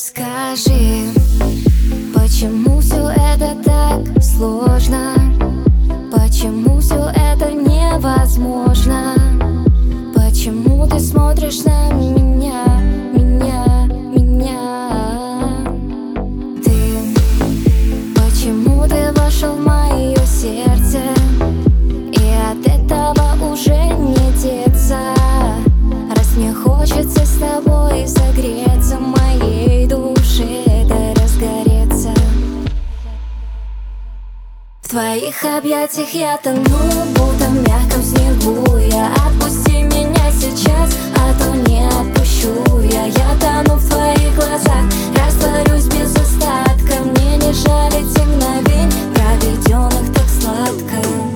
Скажи, почему все это так сложно? Почему все это невозможно? Почему ты смотришь на меня? Почему ты вошел в мое сердце? И от этого уже не деться. Раз мне хочется с тобой согреться, моей душе да разгореться. В твоих объятиях я тону, будто в мягком снегу. Отпусти меня сейчас, а то не отпущу я. Я тону в твоих глазах, растворюсь без остатка. Мне не жаль этих мгновений, проведенных так сладко.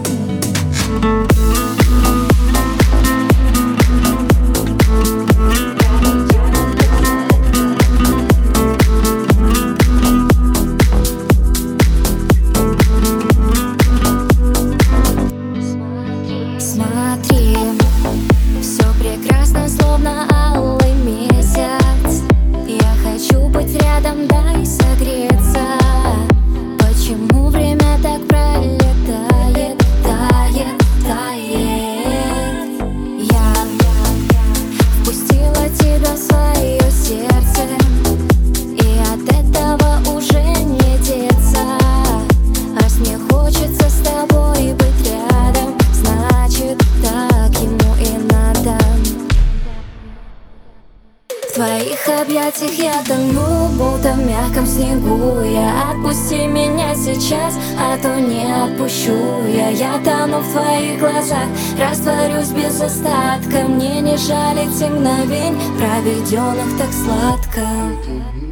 Смотри, все прекрасно, словно алый месяц. Я хочу быть рядом, дай согреться. Почему время так пролетает, тает, тает? Я впустила тебя в свое сердце, и от этого уже не деться. Раз мне хочется с тобой быть рядом, значит так ему и надо. В твоих объятиях я тону, будто в мягком снегу. Отпусти меня сейчас, а то не отпущу я. Я тону в твоих глазах, растворюсь без остатка. Мне не жаль этих мгновений, проведенных так сладко.